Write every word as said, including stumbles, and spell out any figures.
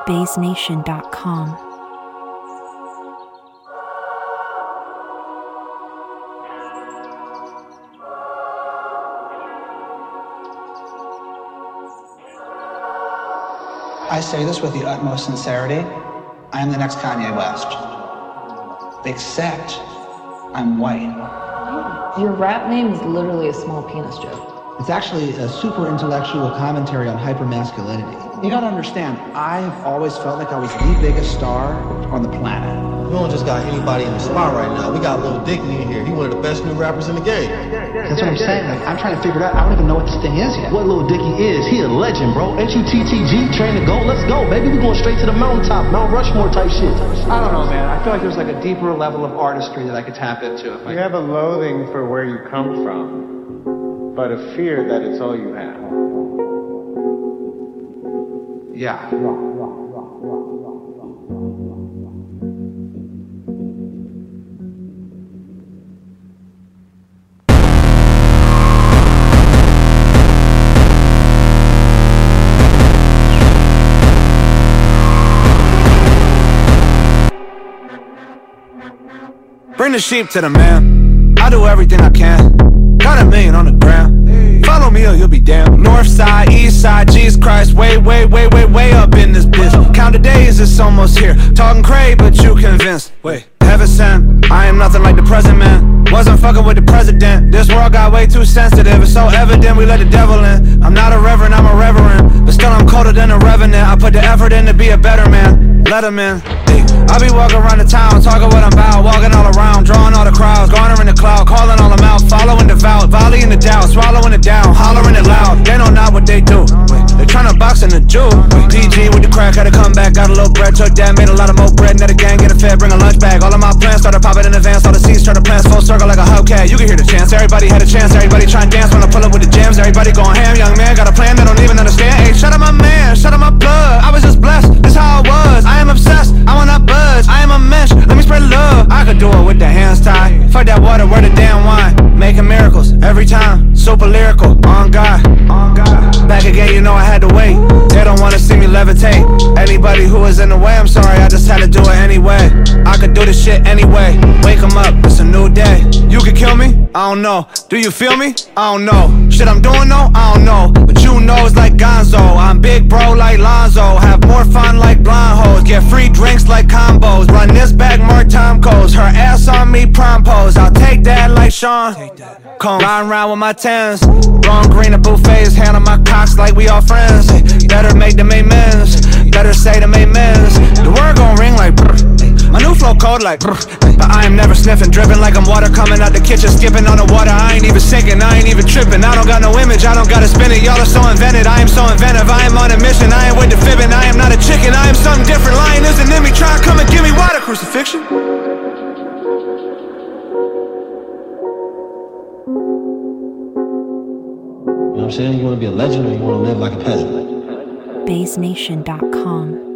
bass nation dot com. I say this with the utmost sincerity. I am the next Kanye West. Except I'm white. Your rap name is literally a small penis joke. It's actually a super intellectual commentary on hypermasculinity. You gotta understand, I have always felt like I was the biggest star on the planet. We don't just got anybody in the spot right now. We got Lil Dicky in here. He one of the best new rappers in the game. That's what I'm saying. Like, I'm trying to figure it out. I don't even know what this thing is yet. What Lil Dicky is, he a legend, bro. H U T T G, train to go. Let's go, baby. We going straight to the mountaintop. Mount Rushmore type shit. I don't know, man. I feel like there's like a deeper level of artistry that I could tap into. If I... You have a loathing for where you come from, but a fear that it's all you have. Yeah. Bring the sheep to the man. I do everything I can. Got a million on the ground. Follow me or you'll be damned. North side, east side, Jesus Christ. Way, way, way, way, way up in this bitch. Count the days, it's almost here. Talking crazy, but you convinced. Wait, heaven sent. I am nothing like the present man. Wasn't fucking with the president. This world got way too sensitive. It's so evident we let the devil in. I'm not a reverend, I'm a reverend. But still I'm colder than a revenant. I put the effort in to be a better man. Let him in. I be walking around the town, talking what I'm about. Walking all around, drawing all the crowds. Garnering the cloud, calling all them out. Following the vow, volleying the doubt. Swallowing it down, hollering it loud. They know not what they do. They tryna box in the Jew. P G with the crack, had to come back. Got a little bread, took that, made a lot of more bread. Net a gang, get a fed, bring a lunch bag. All of my plans started popping in advance. All the seeds started plans full circle like a hubcap. You can hear the chants, everybody had a chance. Everybody trying to dance when I pull up with the jams. Everybody going ham, young man got a plan, they don't even understand. Hey, shut up my man, shut up my blood. I was just blessed, this how I was. I am obsessed, I will not budge. I am a mesh, let me spread love. I could do it with the hands tied. Fuck that water, where the damn wine. Making miracles every time, super lyrical. On God, on God. Back again, you know I had to wait. They don't wanna see me levitate. Anybody who is in the way, I'm sorry, I just had to do it anyway. I could do this shit anyway. Wake 'em up, it's a new day. You could kill me? I don't know. Do you feel me? I don't know. Shit I'm doing though? I don't know. But you know it's like Gonzo. I'm big bro like Lonzo. Have more fun like blind hoes. Get free drinks like combos. Run this back more time codes. Her ass on me prom pose. I'll take that like Sean. Come riding around with my tens. Wrong green at buffets. Hand on my cocks like we all friends. Better make them amens. Better say them amens. The word gon' ring like brr. My new flow cold like brr. But I am never sniffing. Dripping like I'm water coming out the kitchen. Skipping on the water. I ain't even sinking. I ain't even tripping. I don't got no image. I don't gotta spin it. Y'all are so invented. I am so inventive. I am on a mission. I ain't with the fibbing. I am not a chicken. I am something different. Lying isn't in me. Try to come and give me water. Crucifixion. You know what I'm saying? You want to be a legend or you want to live like a peasant? bass nation dot com.